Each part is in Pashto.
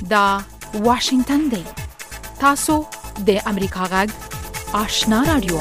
دا واشنگتن دی. تاسو د امریکا غږ آشنا رادیو.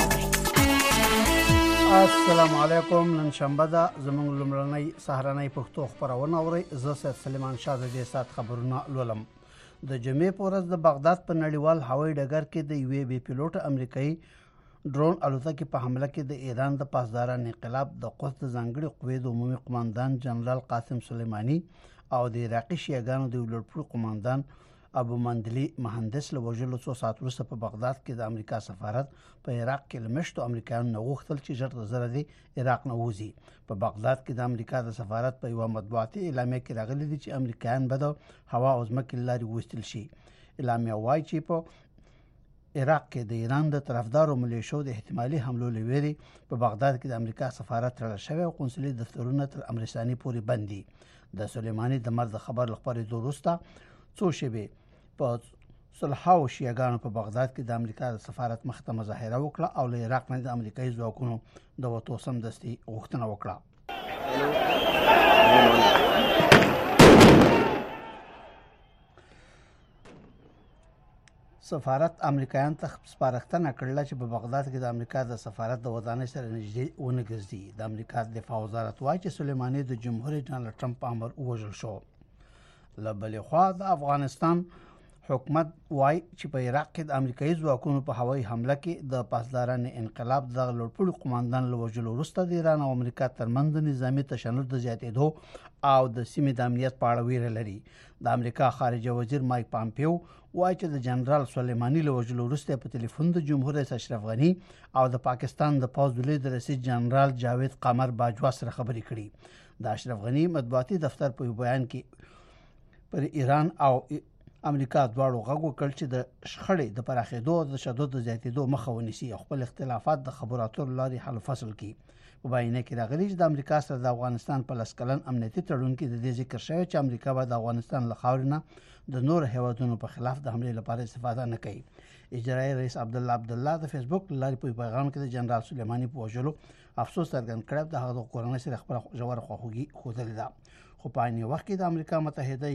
السلام علیکم. نن شنبه ده. زموږ لومړنۍ سهارنۍ پښتو خبرونه اورئ. زه سید سلیمان شاه د دې سات خبرونه لولم. د جمعې په ورځ د بغداد په نړیوال هوایي ډګر کې د یوې بې پیلوټه امریکایي ډرون الوتکې په حمله کې د ایران د پاسداران انقلاب د قدس د ځانګړي قوې د عمومي قماندان جنرال قاسم سلیمانی او د عراقي شیعاګانو د لوړپوړي قماندان ابو مندلي مهندس له وژلو څو ساعت وروسته په بغداد کې د امریکا سفارت په عراق کې له مشتو امریکایانو نه غوښتل چې ژر تر ژره د عراق نه ووځي. په بغداد کې د امریکا د سفارت په یوه مطبوعاتي اعلامیه کې راغلي دي چې امریکایان به د هوا او ځمکې له لارې وویستل شي. اعلامیه وایي چې په عراق کې د ایران د طرفدارو ملیشو د احتمالي حملو له ویرې په بغداد کې د امریکا سفارت تړل شوی او قونسلي دفترونه تر امر ثاني پورې بند دي. د سلیمانی د مرګ خبر خپرېدو وروسته څو شېبې په صلحاو شیعاګانو په بغداد کې د امریکا د سفارت مخ ته مظاهره وکړه او له عراق نه د امریکایي ځواکونو د وتو سمدستي غوښتنه وکړه. سفارت امریکایان ته سپارښتنه کړله چې په بغداد کې د امریکا د سفارت د ودانۍ سره نږدې ونه ګرځي. د امریکا دفاع وزارت وایي چې سلیمانی د جمهور رئیس ډانلډ ټرمپ په امر ووژل شو. له بلې خوا د افغانستان حکومت وایي چې په عراق کې د امریکایي ځواکونو په هوایي حمله کې د پاسداران انقلاب د لوړپوړي قماندان له وژلو وروسته د ایران او امریکا ترمنځ د نظامي تشنج د زیاتېدو او د سیمې د امنیت په اړه ویره لري. د امریکا خارجه وزیر مایک پامپیو وایي چې د جنرال سلیمانی له وژلو وروسته په ټلیفون د جمهور رئیس اشرف غني او د پاکستان د پوځ د لوی رئیس جنرال جاوید قمر باجوا سره خبرې کړي. د اشرف غني مطبوعاتي دفتر په بیان کې پر ایران او امریکا دواړو غږ وکړ چې د شخړې د پراخېدو او د تشدد د زیاتېدو مخه ونیسي او خپل اختلافات د خبرو اترو لارې حل فصل کړي. په بیانیه کې راغلي چې د امریکا سره د افغانستان په 10 کلن امنیتي تړون کې د دې ذکر شوی چې امریکا به د افغانستان له خاورې نه د نور هیوادونو په خلاف د حملې لپاره استفاده نه کوي. اجرایي رئیس عبدالله د فیسبوک له لارې په پیغام کې د جنرال سلیمانی په وژلو افسوس څرګند کړی او د هغه د کورنۍ سره خپله ژوره خواخوږي ښودلې ده. خو په عین وخت کې د امریکا متحده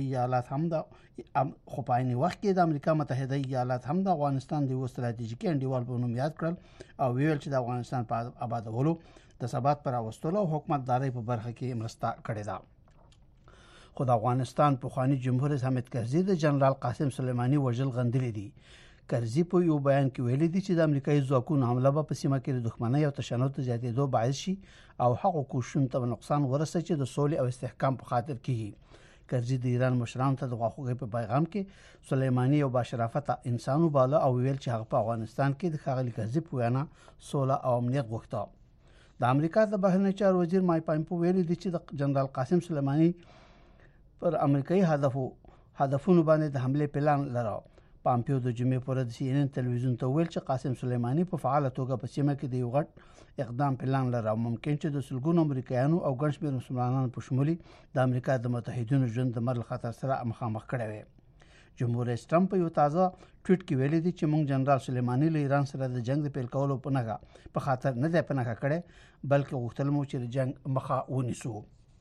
ایالات هم د افغانستان د یو ستراتیژیکي انډیوال په نوم یاد کړل او ویل چې د افغانستان په آبادولو د ثبات پر راوستلو او حکومتدارۍ په برخه کې مرسته کړې ده. خو د افغانستان پخوانی جمهور رئیس حامد کرزي د جنرال قاسم سلیمانی وژل غندلي دي. کرزي په یو بیان کې ویلي دي چې د امریکایي ځواکونو حمله به په سیمه کې د دښمنۍ او تشنج د زیاتېدو باعث شي او هغو کوښښونو ته نقصان ورسوي چې د سولې او استحکام په خاطر کېږي. کرزي د ایران مشرانو ته د خواخوږۍ په پیغام کې سلیمانی یو باشرافته انسان وباله او ویل چې هغه په افغانستان کې د ښاغلي کرزي په وینا سوله او امنیت غوښته. د امریکا د بهرنیو چارو وزیر مایک پامپیو ویلي دي چې د جنرال قاسم سلیمانی پر امریکایي هدفونو باندې د حملې پلان لري. پامپیو د جمعې پر ورځ CNN تلویزیون ته ویل چې قاسم سلیمانی په فعاله توګه په سیمه کې د یو غټ اقدام پلان لري او ممکن چې د سلګونو امریکایانو او ګڼ شمېر مسلمانانو په شمول د امریکا د متحدینو ژوند د مرګ خطر سره مخامخ کړی وي. جمهور رئیس ټرمپ په یو تازه ټویټ کې ویلي دي چې موږ جنرال سلیمانی له ایران سره د جنگ د پیل کولو په نښه په خاطر نه دی پنهه کړی بلکې غوښتل مو چې د جنگ مخه ونیسو.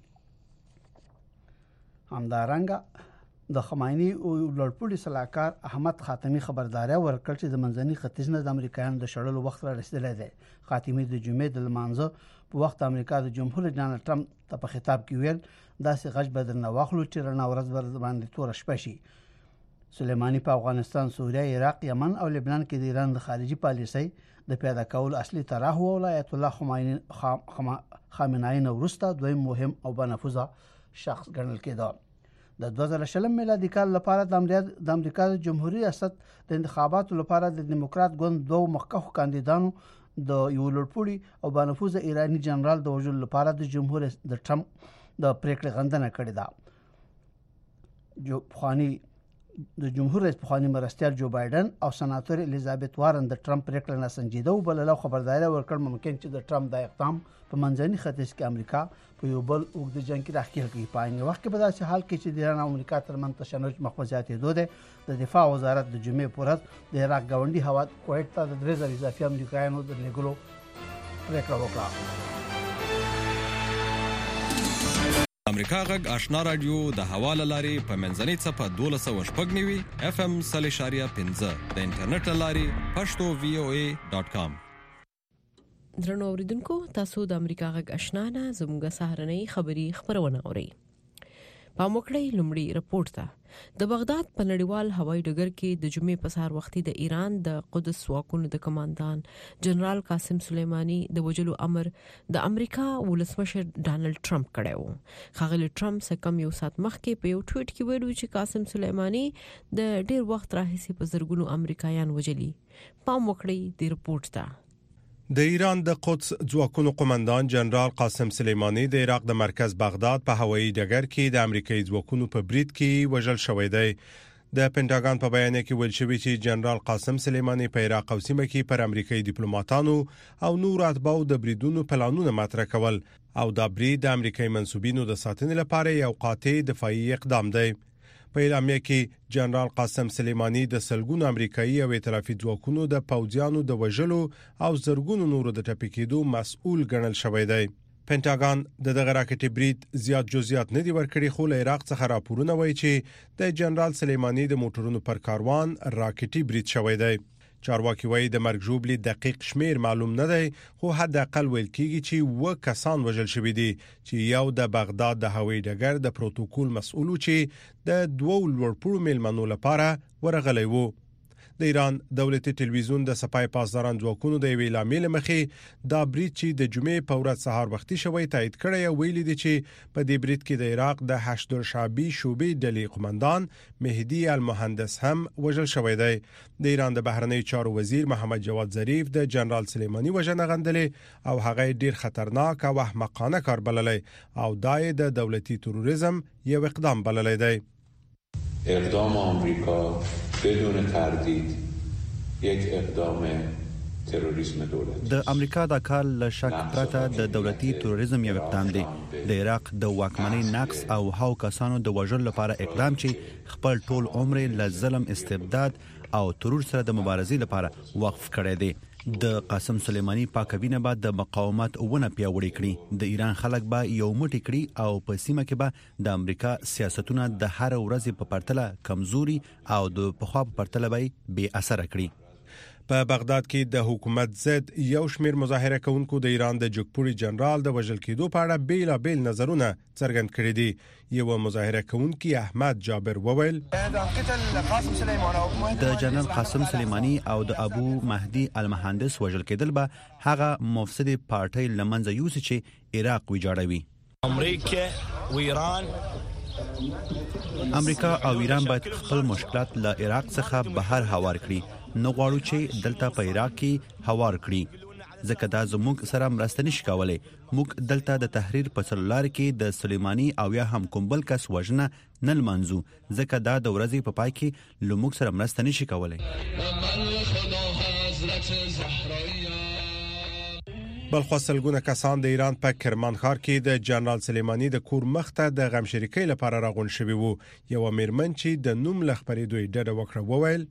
همدارنګه د خمیني او لوړپوړي سلاکار احمد خاتمی خبرداري ورکړ چې د منځني ختیځ نه د امریکایانو د شړلو وخت را رسیدلی دی. خاتمی د جمعې د لمانځه په وخت امریکا د جمهور رئیس ډانلډ ټرمپ ته په خطاب کې ویل داسې غږ به درنه واخلو چې رڼا ورځ باندې توره شپه شي. سلیمانی په افغانستان، سوریه، عراق، یمن او لبنان کې د ایران د خارجي پالیسۍ د پیاده کولو اصلي طرح او آیت الله خامنه‌ای نه وروسته دویم مهم او بنفوذه شخص ګڼل کېده. د 2020 میلادي کال لپاره د امریکا د جمهوریت ریاست د انتخاباتو لپاره د دیموکرات ګوند دوه مخکښو کاندیدانو د یو لوړپوړي او بنفوذه ایرانی جنرال د وژلو لپاره د جمهور رئیس د ټرمپ د پریکړې غندنه کړې ده. د جمهور رئیس پخوانی مرستیال جو بایدن او سناتور الیزابت وارن د ټرمپ پریکړه ناسنجیده وبلله او خبرداری ورکړ ممکن چې د ټرمپ د اقدام په منځني ختیځ کې امریکا په یو بل اوږد جنګ کې راښکېل کړي. په عین وخت کې په داسې حال کې چې د ایران او امریکا ترمنځ تشنج مخ په زیاتېدو دی، د دفاع وزارت د جمعې په ورځ د عراق ګاونډي هیواد کویت ته د 3000 اضافي امریکایانو د لېږلو پریکړه وکړه. امریکا غږ آشنا رادیو د حواله لاري په منځنۍ صفه 1290 FM 0.15 د انټرنیټ لاري pashto.voa.com. درنو اوریدونکو، تاسو د امریکا غږ آشنا نه زموږه سهارنۍ خبری خبرونه اورئ. پاموکړی لومړی رپورټ ته د بغداد په نړیوال هوایي ډګر کې د جمعې په سهار وختي د ایران د قدس واکونو د کمانډان جنرال قاسم سلیمانی د وجلو امر د امریکا ولسمشر ډانلډ ټرمپ کړی و. ښاغلی ټرمپ څخه کم یو ساعت مخکې په یو ټویټ کې ویلي چې قاسم سلیمانی د ډیر وخت راهیسې په زرګونو امریکایان وجلي. پاموکړی د رپورټ ته د ایران د قدس ځواکونو قومندان جنرال قاسم سلیمانی د عراق د مرکز بغداد په هوایي ډګر کې د امریکایي ځواکونو په برید کې وژل شوی دی. د پینټاګان په بیان کې ویل شوی چې جنرال قاسم سلیمانی په عراق او سیمه کې پر امریکایي ډیپلوماټانو او نور اتباعو د بریدونو پلانونه مطرح کول او دا برید د امریکایي منسوبینو د ساتنې لپاره یو قاطع دفاعي اقدام دی. په اعلامیه کې جنرال قاسم سلیمانی د سلګونو امریکایي او ائتلافي ځواکونو د پوځیانو د وژلو او زرګونو نورو د ټپي کېدو مسؤل ګڼل شوی دی. پینټاګان د دغه راکټي برید زیات جزئیات نه دی ورکړي، خو له عراق څخه راپورونه وایي چې د جنرال سلیمانی د موټرونو پر کاروان راکټي برید شوی دی. چارواکي وایي د مرګ ژوبلې دقیق شمیر معلوم نه دی، خو حد اقل ویل کېږي چې 2 کسان وژل شوي دي چې یو د بغداد د هوایي ډګر د پروتوکول مسؤل چې د 2 لوړپوړو میلمنو لپاره ورغلی وو. د ایران دولتي ټلویزیون د سپای پاسداران ځواکونو د اعلامیې لمخې دا برید چې د جمعې په ورځ سهار وختي شوی تایید کړی او ویلي دي چې په دې برید کې د عراق د حشد الشعبي شوبې ډلې قومندان مهدي المهندس هم وژل شوی دی. د ایران د بهرنی چارو وزیر محمد جواد ظریف د جنرال سلیمانی وژنه غندلې او هغه ډیر خطرناک او احمقانه کار بللی او دای د دولتي تروریزم یو اقدام بللی دی. اقدام آمریکا بدون تردید یک اقدام تروریسم دولتی. د امریکا د کار له شک پرته د دولتي تروریزم یو اقدام دی. د عراق د واکمنۍ نقص او هاو کسانو د وژلو لپاره اقدام چې خپل ټول عمر له ظلم، استبداد او ترور سره د مبارزې لپاره وقف کړی دی. د قاسم سلیمانی پاکوینه بعد د مقاومت ونه پیاوړی کړي. د ایران خلک به یو موټی کړي او په سیمه کې به د امریکا سیاستونه د هر ورځ په پرتله کمزوري او د پخوا په پرتله به بے اثر کړي. په بغداد کې د حکومت ضد یو شمیر مظاهره کوونکو د ایران د جګپوړي جنرال د وژل کېدو په اړه بیل نظرونه څرګند کړي دي. یو مظاهره کوونکی احمد جابر وویل د جنرال قاسم سلیمانی او د ابو مهدی المهندس وژل کېدل به هغه مفسد پارټي لمنځه یوسي چې عراق ویجاړوي. امریکا او ایران باید خپل مشکلات له عراق څخه بهر هوار کړي، نه غواړو چې دلته په عراق کې هوار کړي، ځکه دا زموږ سره مرسته نشي کولای. موږ دلته د تحریر په څلور کې د سلیمانی او یا هم کوم بل کس وژنه نه لمنځو، ځکه دا د ورځې په پای کې له موږ سره مرسته نشي کولای. بلخو سلګونه کسان د ایران په کرمان ښار کې د جنرال سلیمانی د کور مخته د غم شریکۍ لپاره راغون شوی وو. یو میرمن چې د نوم لخبرې دوی ډډه وکړه وویل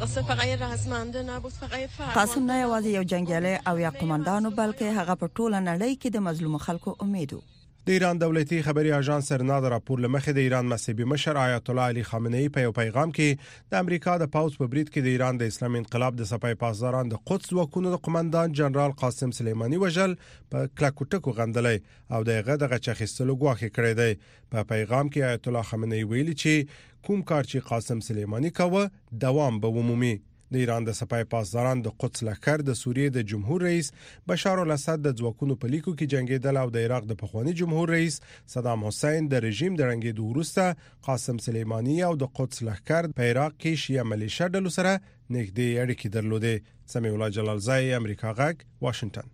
قاسم نه یوازې یو جنگیالی او یا قومندان بلکې هغه په ټوله نړۍ کې د مظلوم خلکو امید وو. د ایران دولتي خبري اژانس سرنا د راپور لمخې د ایران مذهبي مشر آیت الله علي خامنه‌ای په یو پیغام کې د امریکا د پاوز په برید کې د ایران د اسلامي انقلاب د سپای پاسداران د قدس ځواکونو د قومندان جنرال قاسم سلیمانی وژل په کلاکوټکو غندلې او دغه چخستلو غواخې کړې دی. په پیغام کې آیت الله خامنه‌ای ویلي چې کوم کار چې قاسم سلیمانی کاوه دوام به ومومي. د ایران د سپای پاسداران د قدس لښکر د سوریې د جمهور رئیس بشار الاسد د ځواکونو په لیکو کې جنگیدل او د عراق د پخوانی جمهور رئیس صدام حسین د رژیم د رنګېدو وروسته قاسم سلیمانی او د قدس لښکر په عراق کې شیعه ملیشیا ډلو سره نږدې اړیکې درلودې. سمیع الله جلالزای، امریکا غږ، واشنگټن.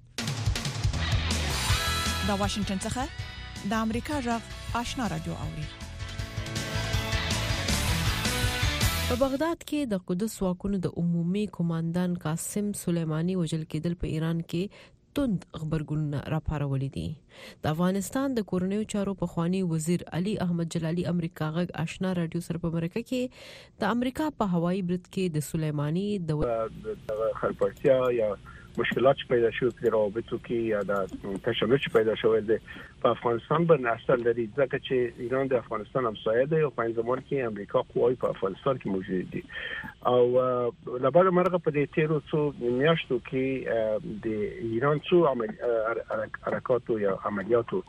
د واشنگټن څخه د امریکا غږ آشنا رادیو اوري. په بغداد کې د قدس واکونو د عمومي کمانډان قاسم سلیمانی وژل کېدل په ایران کې توند خبرګون راپارولې دي. د افغانستان د کورنیو چارو پخوانی وزیر علي احمد جلالي امریکا غږ آشنا رادیو سره په مرکه کې د امریکا په هوایي برید کې د سلیمانی د خلپړتیا یا مشکلات پیدا شوه په روابطو کې یا د تشنج پیدا شوه د په افغانستان باندې اثر لري ځکه چې ایران د افغانستان همسایه دی او په زمان کې امریکا قواوی په افغانستان کې موجود دي او لپاره مرغه په دې تیرو څو میاشتو کې د ایران څو حرکات یا عملیاتو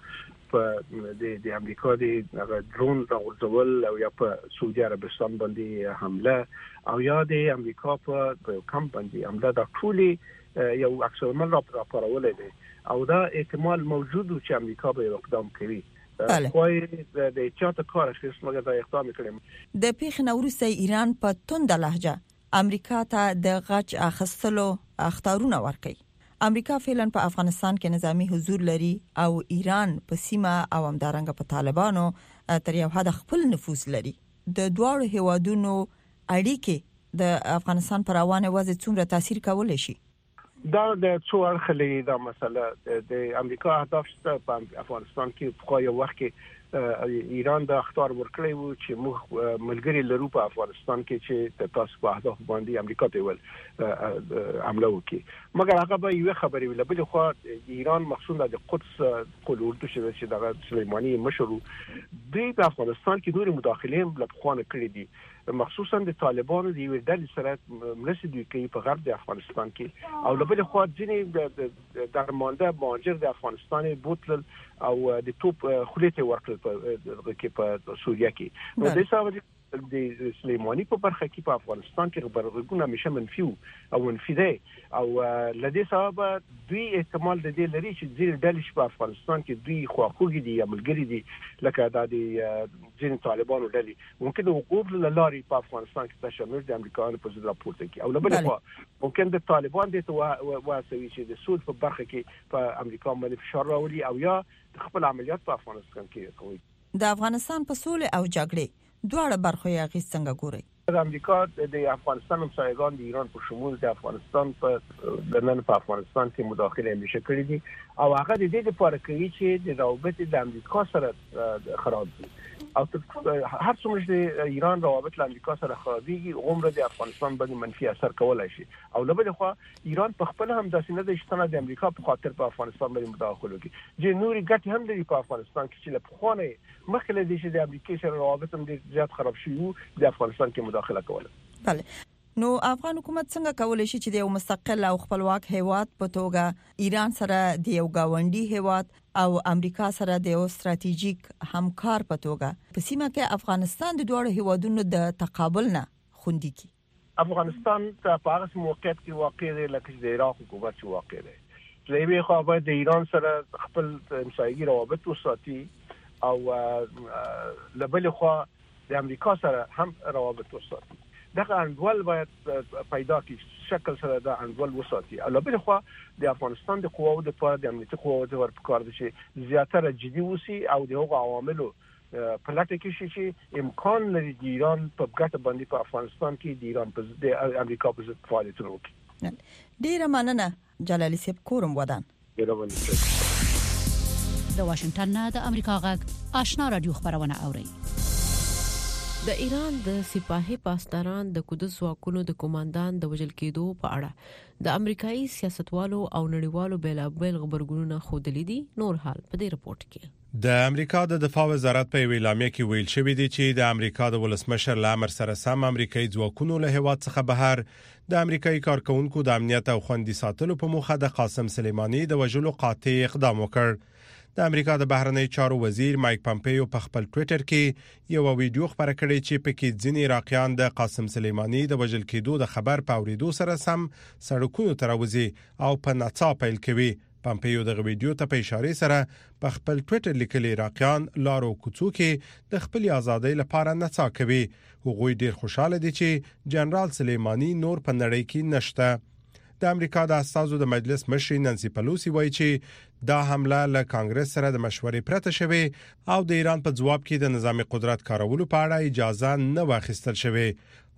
په د امریکا د درون راغورځول او یا په سعودي عربستان باندې حمله او یا د امریکا په کمپ باندې حمله د ټولي یو عکسالعمل راپورولې دي او دا احتمال موجود چې امریکا به اقدام کوي خو د چاته کار اخیست مګر دا اقدام کړي د پیښ نوروسه ایران په توند لهجه امریکا ته د غچ اخستلو اختارونه ورکړي امریکا فعلا په افغانستان کې نظامی حضور لري او ایران په سیمه او همدارنګه په طالبانو تر یو حد خپل نفوذ لري د دوه هیوادونو اړیکې د افغانستان پر روانه وضع څومره تاثیر کولای شي دا د څو اړخلې دا مسله د امریکا اهداف شته په افغانستان کې په یو وخت کې ایران د اختیار ورکړی وو چې موږ ملګری لرو په افغانستان کې چې تاسو په اهداف باندې امریکا ته ول عمله وکړي مګر هغه به یو خبرې ویل بل خو ایران مخصوصا د قدس قلورتو چې د سلیمانی مشرو د افغانستان کې نور مداخله لپاره کړې دي مخصوصا د طالبانو د یو ډلې سره مرسته کوي په غرب د افغانستان کې او لبل خو ځینې د درمانده مهاجر د افغانستان بوتل او د توپ خلیته ورکړل په سوریه کې نو د حساب د سلیمانی په برخه کې په افغانستان کې خبرګون همیشه منفي او منفي دی او لدې سبب دوی احتمال د دې لري چې ځینې ډلې په افغانستان کې دوی خواخوږي دي یا ملګري دي لکه د ځینې طالبانو ډلې ممکن وقوف لاري په افغانستان کې تشنج د امریکایانو په ضد راپورته کوي او لبل خو ممکن د طالبان د واسوي چې د سود په برخه کې په امریکا باندې فشار راولي او یا خپل عملیات په افغانستان کې کوي د افغانستان په سولې او جګړې دواړه برخو یې غي څنګه ګوري د امریکا د افغانستان همسایگان د ایران په شمول د افغانستان په نن په افغانستان کې مداخله نشه کړې دي او هغه د دې لپاره کوي چې د روابط د امریکا سره خراب دي او هر څومره د ایران روابط له امریکا سره خرابېږي عمر د افغانستان باندې منفي اثر کولای شي او لبل خو ایران په خپل هم داسې نه د اشتنه د امریکا په خاطر په افغانستان باندې مداخله کوي چې نوري ګټ هم لري په افغانستان کې چې له خوانه مخکله دي چې د امریکا سره روابط هم زیات خراب شي د افغانستان کې مداخله کوله بله نو افغان حکومت څنګه کولای شي چې د یو مستقل او خپلواک هیواد په توګه ایران سره د یو گاونډي هیواد او امریکا سره د یو ستراتیژیک همکار په توګه په سیمه کې افغانستان د دوه هیوادونو د تقابل نه خوندي کی افغانستان په هغه موقعیت کې واقع دی لکه د عراق حکومت چې واقع دی لوی خو باید د ایران سره خپل همسایګي روابط وساتي او لبل خو د امریکا سره هم روابط وساتي دغه انډول باید پیدا کړي شکل سره د انډول وساتي او لبل خو د افغانستان د قواو د پاره د امنیتي قواو د ورپکار دي چې زیاتره جدي وسی او د هغو عواملو په لټه کې شي چې امکان لري د ایران په ګټه باندې په افغانستان کې د ایران په د امریکا په ضد فعالیتونه وکړي. ډیره مننه جلالي صاحب کورم ودان. د واشنگټن نه د امریکا غږ آشنا رادیو خبرونه اوري. د ایران د سپاهي پاسداران د قدس واکونو د کمانډان د وژل کېدو په اړه د امریکایي سیاستوالو او نړیوالو بیلابل خبرګونونه خودلې دي. نور حال په دې رپورت کې د امریکا د دفاع وزارت په اعلامیه کې ویل شوی دی چې د امریکا د ولسمشر لامر سره سم امریکایي ځواکونو له هیواد څخه بهر د امریکایي کارکونکو د امنیت او خوندي ساتلو په موخه د قاسم سلیمانی د وژلو قاطع اقدام وکړ. د امریکا د بهرنی چارو وزیر مایک پامپیو په خپل ټوئیټر کې یو ویډیو خبره کړې چې په کې ځینې عراقیان د قاسم سلیمانی د وژل کېدو د خبر په اوریدو سره سم سړکونو ته راوځي او په ناڅاپه پیل کوي. پامپیو د ویډیو ته په اشاره سره په خپل ټوئیټر لیکلي عراقیان لارو کوڅو کې د خپل ازادۍ لپاره نڅا کوي. هغوی ډیر خوشاله دي چې جنرال سلیمانی نور په نړۍ کې نشته. د امریکا د اساسو د مجلس مشر نانسي پلوسی وایي چې دا حمله له کانګرس سره د مشورې پرته شوه او د ایران په ځواب کې د نظام قدرت کارولو په اړه اجازه نه واخیستل شوه.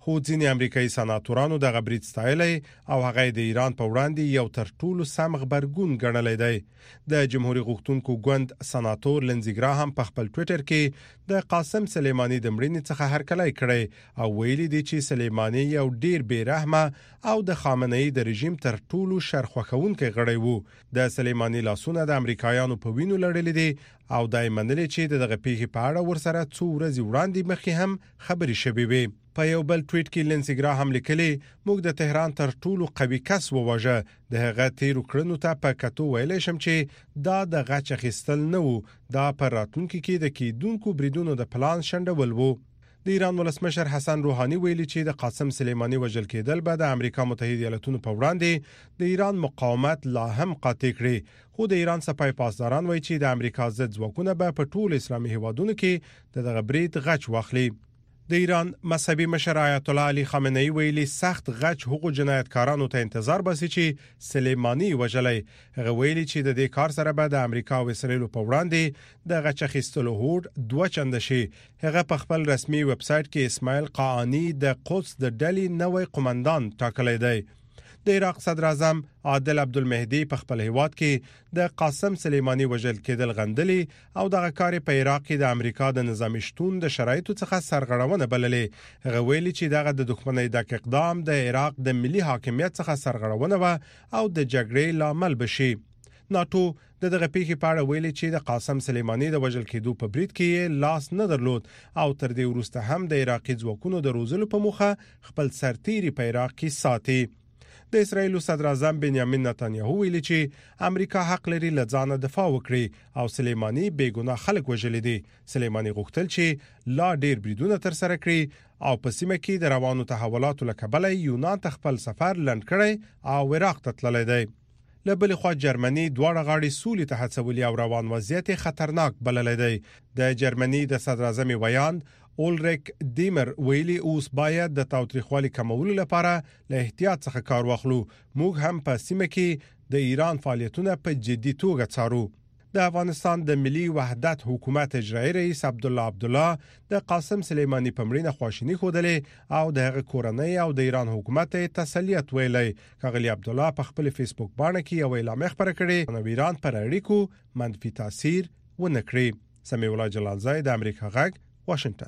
خو ځینې امریکایي سناتورانو د غبرید ستایلې او هغه د ایران په وړاندې یو تر ټولو سم خبرګون ګڼلی دی. د جمهوریت غوښتونکو ګوند سناتور لنزي ګراهام په خپل ټوئیټر کې د قاسم سلیماني د مړینې څخه هرکلی کړی او ویلي دی چې سلیماني یو ډیر بیرحمه او د خامنه‌ای د رژیم تر ټولو شرخوښونکي غړی وو. د سلیماني لاسونه د امریکایانو په وینو لړلې دي او دای منلې چې دغه پیښې په اړه ورسره څو ورځې وړاندې مخکې هم خبرې شوې وي. په یو بل ټویټ کې لنزي ګراهام لیکلي موږ د تهران تر ټولو قوي کس وواژه د هغه تیرو کړنو ته په کتو ویلې شم چې دا د غچ اخیستل نه وو، دا پر راتلونکي کې د کیدونکو بریدونو د پلان شنډول وو. د ایران ولسمشر حسن روحاني ویلي چې د قاسم سلیماني وژل کېدل به د امریکا متحده ایالاتونو په وړاندې د ایران مقاومت لا هم قاطع کړي، خو د ایران سپای پاسداران وایي چې د امریکا ضد ځواکونه به په ټول اسلامي هیوادونو کې دغه برید غچ واخلي. د ایران مذهبي مشر آیت الله علي خامنه‌ای ویلي سخت غچ حقوق جنایتکارانو ته انتظار باسي چې سلیماني وژلای. هغه ویلي چې د دې کار سره به د امریکا او اسرایل په وړاندې د غچ اخیستلو هوډ دوه چنده شي. هغه په خپل رسمي ویب سټ کې اسماعیل قاانی د قدس د ډلې نوې قومندان ټاکلی دی. د عراق صدر اعظم عادل عبدالمهدي په خپل هیواد کې د قاسم سلیماني وژل کېدل غندلي او دغه کار په عراق کې د امریکا د نظامی شتون د شرایطو څخه سرغړونه بللې. هغه ویلي چې دغه د دښمنۍ د اقدام د عراق د ملي حاکمیت څخه سرغړونه و او د جګړې لامل بشي. ناتو دغه پیښې په اړه ویلي چې د قاسم سلیماني د وژل کېدو په برید کې لاس نه درلود او تر دې وروسته هم د عراقي ځواکونو د روزلو په موخه خپل سرتیري په عراق کې ساتي. د اسرایل صدر اعظم بنیامین نتانیاهو ویلي چې امریکا حق لري له ځانه دفاع وکړي او سلیماني بیګناه خلک وژل دي. سلیماني غوښتل چې لا ډیر بریدونه تر سره کړي او په سیمه کې د روانو تحولاتو له کبله یونان ته خپل سفر لنډ کړي او عراق ته تللی دی. له بل خوا جرمني دواړه غاړي سولې ته هڅولي او روان وضعیت خطرناک بللی دی. د جرمني د صدر اعظم ویاند اولریک دیمر ویلي اوس باید د تاوتریخوالي کمولو لپاره له احتیاط څخه کار واخلو. موږ هم په سیمه کې د ایران فعالیتونه په جدي توګه څارو. د افغانستان د ملي وحدت حکومت اجرایی رئیس عبدالله د قاسم سلیماني په مړینه خواشینی خوده او د هغه کورنۍ او د ایران حکومت تسلیت ویلي. کاغلی عبدالله په خپل فیسبوک باندې کې یو اعلامیه خبره کړې نو ایران پر اړیکو منفي تاثیر ونه کړی. سمیع الله جلالزای د امریکا غږ واشنگټن.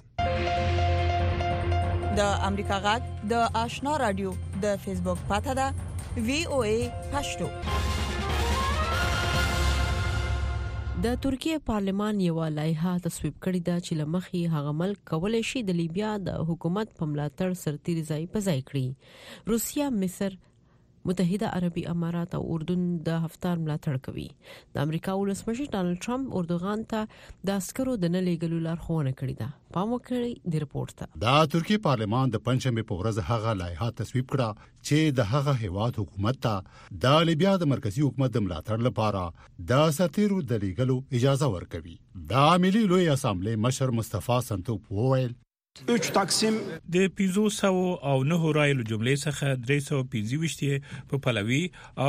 د امریکا غږ د آشنا رادیو د فیسبوک پاڼه ده VOA پښتو. د ترکیه پارلمان یو لایحه تصویب کړې ده چې لمخې هغه ملک کولای شي د لیبیا د حکومت په ملاتړ سرتیري ځای په ځای کړي. روسیا، مصر، متحده عربي امارات او اردن د هفتار ملاتړ کوي. د امریکا ولسمشر ډانلډ ټرمپ اردوغان ته د عسکرو د نه لیږلو لارښوونه کړې ده. پام وکړئ د رپورت ته. د ترکیه پارلمان د پنځمې په ورځ هغه لایحه تصویب کړه چې د هغه هیواد حکومت ته د لیبیا د مرکزی حکومت د ملاتړ لپاره د سرتیرو د لیږلو اجازه ورکوي. د ملي لوی اسامبلې مشر مصطفی سنتوپ وویل 3 تقسیم د 500 او 9 رایلو جملې څخه 325 په پلوي او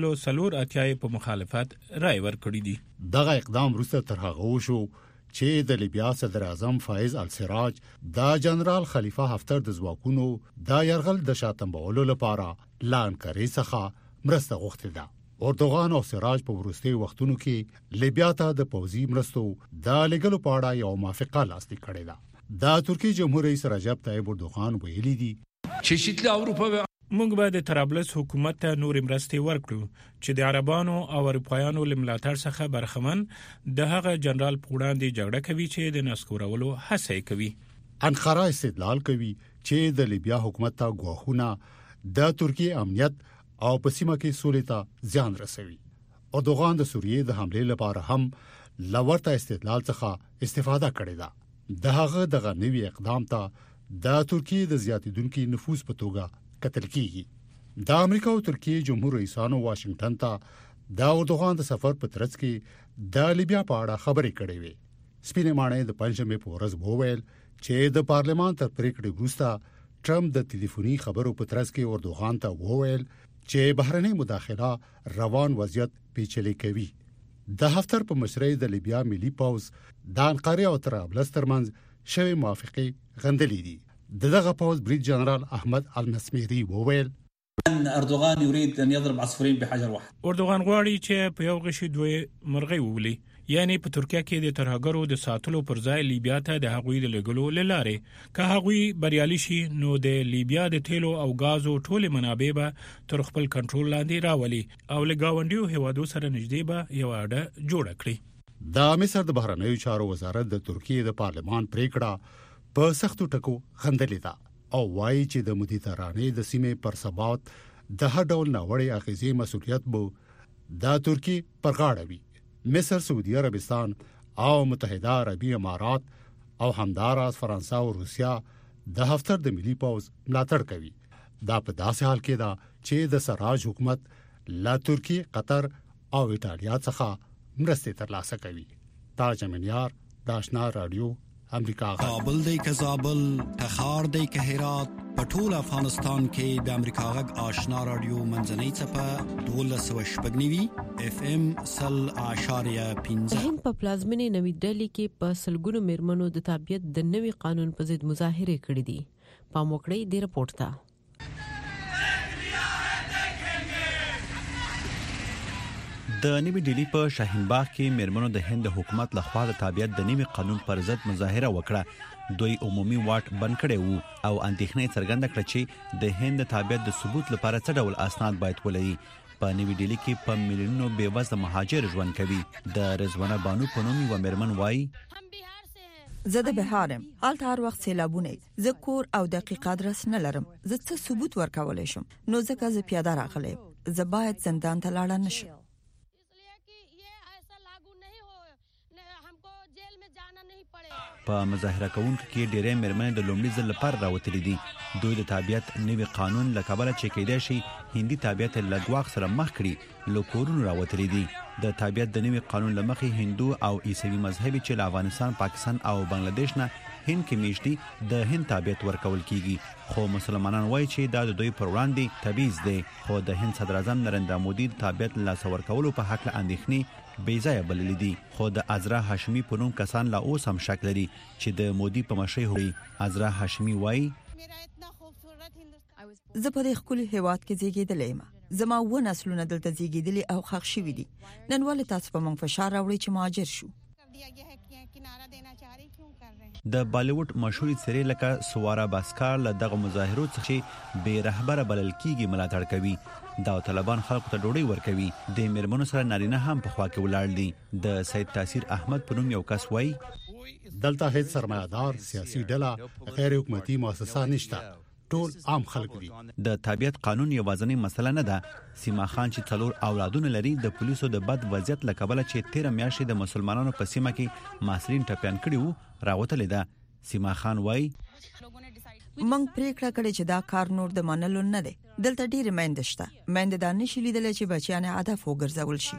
140 په مخالفت رای ورکړي دي. دغه اقدام وروسته تر هغه وشو چې د لیبیا صدر اعظم فایز السراج د جنرال خلیفہ حفتر د ځواکونو د يرغل د شاتمبولو لپاره لانکري څخه مرسته غوښتې ده. اردوغان او سراج په ورستي وختونو کې لیبیا ته د پوځي مرستو د لګلو په اړه یو موافقه لاسلیک کړې ده. د ترکیه جمهور رئیس رجب طیب اردوغان ویلي دي چشتل اروپا موږ به د طرابلس حکومت ته نور مرستې ورکړو چې د عربانو او اروپایانو لملاتړ څخه برخمن د هغه جنرال پوړاندې جګړه کوي چې د نسکورولو هڅه کوي. انقره استدلال کوي چې د لیبیا حکومت ته غواخونه د ترکیه امنیت او په سیمه کې سولې ته ځان رسوي. اردوغان د سوریې د حمله لپاره هم لورته استدلال څخه استفاده کړې ده. د هغه دغه نوی اقدام ته د ترکیه د زیاتیدونکو نفوذ په توګه کتل کیږي. د امریکا او ترکیه جمهور رئیسانو واشنگټن ته د اردوغان د سفر په ترڅ کې د لیبیا په اړه خبرې کړې وې. سپینې ماڼۍ د پنځمې په ورځ وویل چې د پارلمان تر پریکړې وروسته ټرمپ د ټلیفوني خبرو په ترڅ کې اردوغان ته وویل چې بهرنۍ مداخله روان وضعیت پیچلې کوي. د هفتر په مشرۍ د لیبیا ملي پوځ د انقره او طرابلس ترمنځ شوی موافقه غندلې دي. دغه پوز بریټ جنرال احمد المسميري وویل ان اردوغان يريد ان يضرب عصفورين بحجر واحد. اردوغان غواړي چې په یو غشي دوی مرغۍ وولي، یعنی په ترکیه کې د ترهګرو د ساتلو پر ځای لیبیا ته د هغوی د لګلو لاره که هغوی بریالي شي نو د لیبیا د تیلو او غازو ټول منابع به تر خپل کنټرول لاندې راولي او لګاونډیو هیوادو سره نږدې به یو اړه جوړ کړي. د مصر د بهرنیو چارو وزارت د ترکیه د پارلمان پریکړه په سختو ټکو خندلې ده او وایي چې د مدیترانې د سیمې پر ثبات د هر ډول ناوړې اغیزې مسؤلیت به د ترکیه پر غاړه وي. مصر، سعودي عربستان او متحده عربي امارات او همداراز فرانسه او روسیا د هفتر د ملي پوز ملاتړ کوي. دا په داسې حال کې ده چې د سراج حکومت لا ترکیه، قطر او ایټالیا څخه مرستې ترلاسه کوي. تاج منیار، داشنا رادیو، امریکا. کابل دی که زابل، تخار دی که هرات، په ټول افغانستان کې د امریکا غږ آشنا رادیو منځنۍ چپه 1290 اف ام 0.15. هند په پلازمینې نوې ډیلی کې په سلګونو میرمنو د تابعیت د نوي قانون په ضد مظاهره کړې دي. پام وکړئ د رپورت ته. د نوی ډیلی په شاهین باغ کې میرمنو د هند حکومت لخوا د تابعیت د نوي قانون پر ضد مظاهره وکړه. دوی عمومي واټ بند کړی وو او اندېښنه څرګنده کړه چې د هند تابعیت د ثبوت لپاره څه ډول اسناد باید ولري. په نوی ډیلی کې په میلیونونو بیوزله مهاجر ژوند کوي. د رضوانه بانو په نوم یو میرمن وایي زه د بهارم حالت هر وخت سیلابونه زه کور او دقیق ادرس نه لرم. زه څه ثبوت ورکولای شم؟ نو ځکه زه پیاده راغلم. زه باید زندان ته لاړ نه شم. په مظاهره کوونکو کې ډېرې میرمنې د لومړي ځل لپاره راوتلې دي. دوی د تابعیت نوي قانون له کبله چې کېدای شي هندي تابعیت له ګواښ سره مخ کړي له کورونو راوتلې دي. د تابعیت د نوي قانون له مخې هندو او عیسوي مذهبي چې له افغانستان، پاکستان او بنگلاديش نه هند کې میشتي د هند تابعیت ورکول کیږي. خو مسلمانان وایي چې دا د دوی پر وړاندې تبعیض دی. خو د هند صدر اعظم نریندرا مودي د تابعیت لاس ورکولو په حق له اندېښنې بې ځایه بللې دي. خو د عذرا هاشمي په نوم کسان لا اوس هم شک لري چې د مودي په مشرۍ هوري. عذرا هاشمي وایي زه په دې خپل هیواد کې زیږیدلې یم. زما و نسلونه دلته زیږیدلي او ښخ شوي دي. نن ولې تاسو په موږ فشار راوړئ چې مهاجر شو؟ د بالیوډ مشهوري څېرې لکه سوارا باسکار له دغه مظاهرو څخه بې رهبره بلل کیږي ملاتړ کوي. داوطلبان خلکو ته ډوډۍ ورکوي. د میرمنو سره نارینه هم په خوا کې ولاړ دي. د سید تاثیر احمد په نوم یو کس وایي دلته هیڅ سرمایدار سیاسي ډله غیر حکومتي مؤسسه نشته. ټول عام خلک دي. د تابعیت قانون یوازینی مسله نه ده. سیما خان چې 4 اولادونه لري د پولیسو د بد وضعیت لکبله چې 13 میاشتې د مسلمانانو په سیمه کې ماسرین ټپيان کړي وو راوتلې ده. سیما خان وایي موږ پریکړه کړې چې دا کار نور د منلو نه دی. دلته ډېر میندې شته. میندې دا نشي لیدلی چې بچیان هدف وګرځول شي.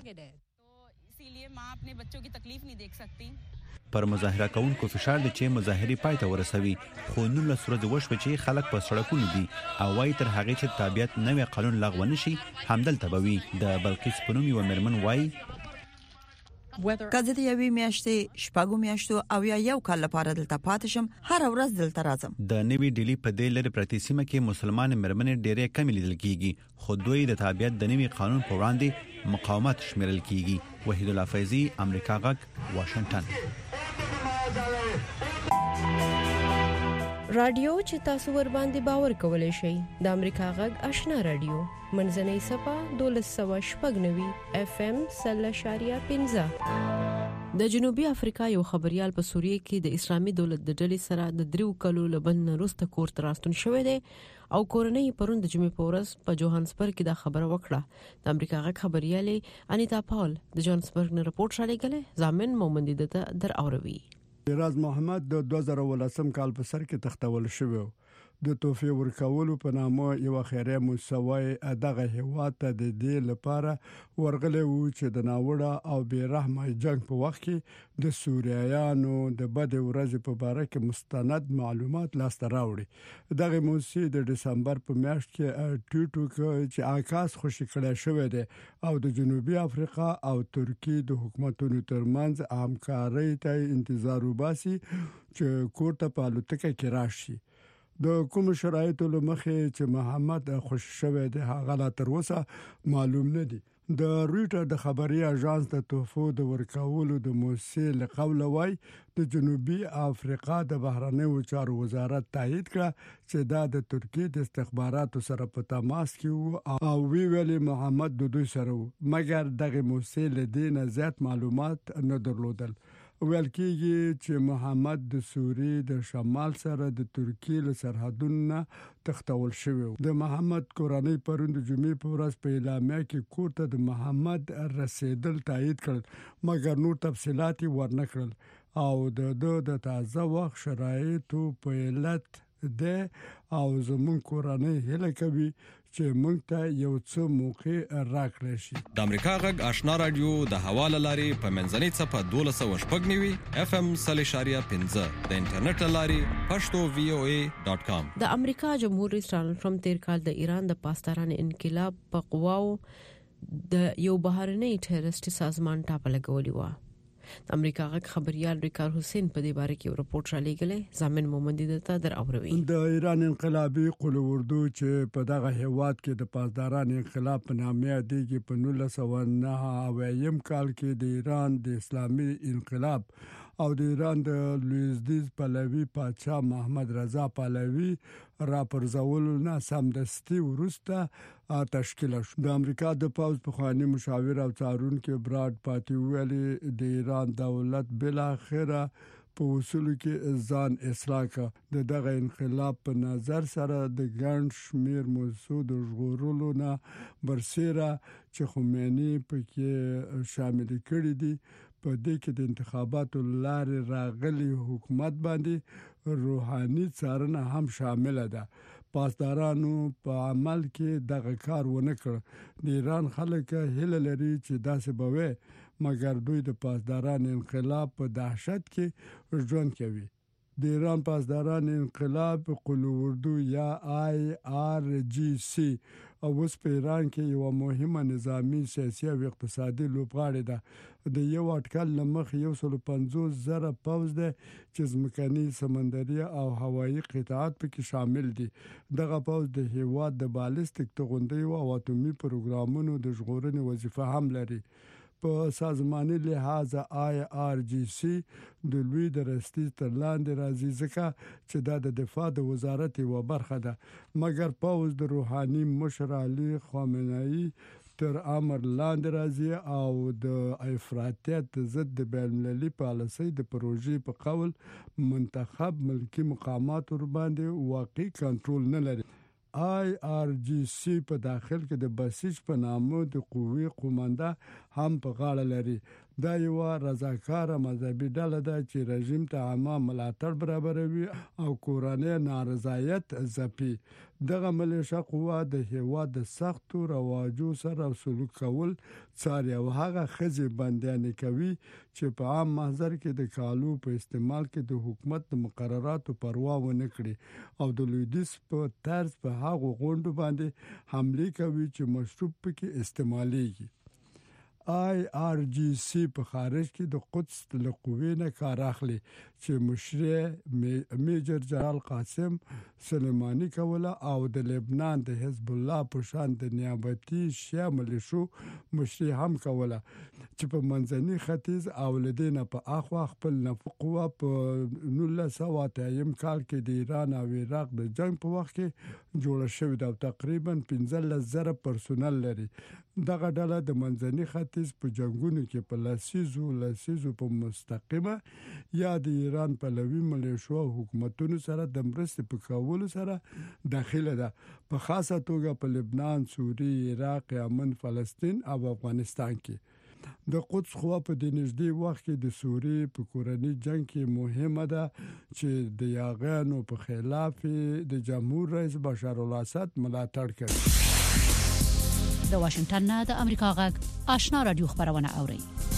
پر مظاهره کوونکو فشار دی چې مظاهرې پای ته ورسوي. خو 19 ورځې وشوه چې خلک په سړکونو دي او وايي تر هغې چې تابعیت نوی قانون لغوه نشي همدلته به وي. د بلقیس په نوم یوه میرمن وایي که زه د یوې میاشتې، شپږو میاشتو او یا یو کال لپاره دلته پاتې شم، هر ورځ دلته راځم. د نوي ډیلی په دې لرې پرتې سیمه کې مسلمان میرمنې ډېرې کمې لیدل کیږي. خو دوی د تابعیت د نوي قانون په وړاندې مقاومت شمیرل کیږي. وحید الله فیضی، امریکا غږ، واشنگټن. رادیو چې تاسو ور باندې باور کولای شئ د امریکا غږ آشنا رادیو منځنۍ صفه 1290 اف ام 0.15. د جنوبي افریقا یو خبريال په سوریه کې د اسلامي دولت د ډلې سره د 3 کلو لبن وروسته کور ته راستون شوی دی او کورنۍ پرون د جمعې په ورځ په جوهانسبرګ کې دا خبره وکړه. د امریکا غږ خبريالې انیتا پاول د جوهانسبرګ نه رپورټ شالېګله. ضامن مومندی د در اوروي. راز محمد د 2018 کال په سر کې تختول شوی د توفیق ورکولو په نامه یو خیریه مسوي دغه هیواد ته د دې لپاره ورغلې وو چې د ناوړه او بیرحمه جنگ په وخت کې د سوریایانو د بد ورځ په اړه کې مستند معلومات لاسته راوړي. دغه موسی د دسمبر په میاشت کې ټوټو چې آکاس خوشی کړی شوی دی او د جنوبي افریقا او ترکیه د حکومتونو ترمنځ همکارۍ ته انتظار وباسي چې کوټه په الوتکه کې راشي. د کوم شرایطو لمخې چې محمد خوش شوی دی هغه لا تر اوسه معلوم نه دي. د رويټر د خبري اژانس د توفو د ورکولو د موسسې له قوله وای د جنوبي افریقا د بهرنیو چارو وزارت تایید کړ چې دا د ترکیه د استخباراتو سره په تماس کې او ویلي محمد د دوی سره مګر دغه موسسې له دې نه زیات معلومات نه درلودل. ویل کېږي چې محمد د سوریې د شمال سره د ترکیه له سرحدونو تختول شوی. د محمد کورنۍ پروند جمعې په ورځ په اعلامیه کې کوټه د محمد رسیدل تایید کړل مګر نور تفصيلات ورنکړل او د تازه وخت شرایطو په علت ده او زمون کورنۍ هله کوي چې موږ ته یو څه موقع راکړی شي. د امریکا غږ آشنا رادیو د حواله لاري په منځنۍ صفه 1290 FM 3.15 د انټرنیټ لاري pashto.voa.com. د امریکا جمهور رئیس ډونالد ټرمپ تیر کال د ایران د پاسداران انقلاب په قواو د یو بهرنی ټیرریسټي سازمان ټاپه لګولې و. د امریکا غږ خبريال ریکار حسین په دې باره کې یو راپورټ را لېږلی. زامن مومندي دته در اوروي. د ایران انقلابي قوه اردو چې په دغه هیواد کې د پاسداران انقلاب په نامه دیږي په 1909 کال کې د ایران د اسلامي انقلاب او د ایران د لویزدیز پهلوي پادشاه محمد رضا پهلوي را پرځولو نه سمدستي وروسته تشکیل شو. د امریکا د پوز پخوانی مشاور او څارونکو براد پاتي ویلي د ایران دولت بل اخره په اصول کې ځان اصلاح کړ. دغه انقلاب په نظر سره د ګڼ شمیر مسعود ژغورلو نه برسېره چې خمینی پکې شامل کړي دي. په دې کې د انتخاباتو لارې راغلي حکومت باندې روحاني څارنه هم شامل ده. پاسدارانو په عمل کې دغه کار ونه کړ. د ایران خلک هیله لري چې داسې به وي مګر دوی د پاسداران انقلاب په دهشت کې ژوند کوي. د ایران پاسداران انقلاب قلو اردو یا IRGC او اوس په ایران کې یو مهمه نظامی سیاسي او اقتصادي لوبغاړی ده. د یو اټکل لمخ 150,000 پوځ ده چې ځمکني سمندري او هوایي قطاعات پکې شامل دي. دغه پوځ د هیواد د بالستیک توغندیو او اټومي پروګرامونو د ژغورنې وظیفه هم لري. په سازماني لحاظ IRGC د لوی درستي تر لاندې راځي ځکه چې دا د دفاع د وزارت یو برخه ده مګر پوز د روحاني مشر علي خامنه‌ای تر امر لاندې راځي او د افراطیت ضد د بین المللي پالیسۍ د پروژې په قول منتخب ملکی مقامات ور باندې واقعي کنټرول نه لري. IRGC په داخل کې د بسیج په نامه د قوی قومنده هم په غاړه لري. دا یو رضاکار مذهبي ډله ده چې رژیم ته عامه ملاتړ برابروي او کورنۍ نارضایت ځپي. دغه ملیشه قوه د هیواد د سختو رواجو سره سلوک کول څاري او هغه خزي بندیان کوي چې په عام محضر کې د کالو په استعمال کې د حکومت د مقرراتو پروا ونه کړي او د لویدیس په طرز په هغه غونډو باندې حمله کوي چې مشروب پکې استعماليږي. IRGC په خارج کې د قدس له قوې نه کار اخلي چې مشر میجر جنرال قاسم سلیمانی کوله او د لبنان د حزب الله په شان د نیابتي شیا ملیشو مشر هم کوله چې په منځني ختیځ او لدینه په اخوا خپل نفقوه په 1980 کال کې د ایران او عراق د جنگ په وخت کې جوړ شوی دا تقریبا 15,000 پرسونل لري. دغه ډله د منځني ختیځ په جنگونو کې په لسیزو په مستقیمه یا د ایران په لوی ملیشو حکومتونو سره د مرستې په کولو سره داخله ده په خاصه توګه په لبنان، سوریه، عراق، یمن، فلسطین او افغانستان کې. د قدس خوا په د نږدې وخت کې د سوریه په کورنۍ جنگ کې مهمه ده چې د یاغانو په خلاف د جمهور رئیس بشار الاسد ملاتړ کوي. د واشنگټن نه د امریکا غږ آشنا رادیو خبرونه اوري.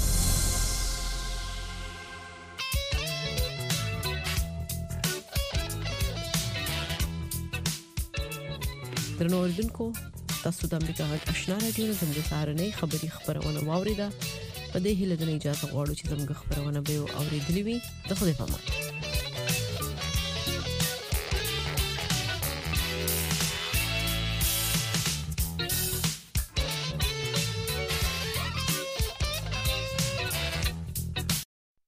درنو اوریدونکو تاسو د امریکا غږ آشنا رادیو زموږ سهارنۍ خبری خبرونه واوریده. په دې هیله د اجازه غواړو چې زموږ خبرونه به اوریدلې وي. د خدای په امان.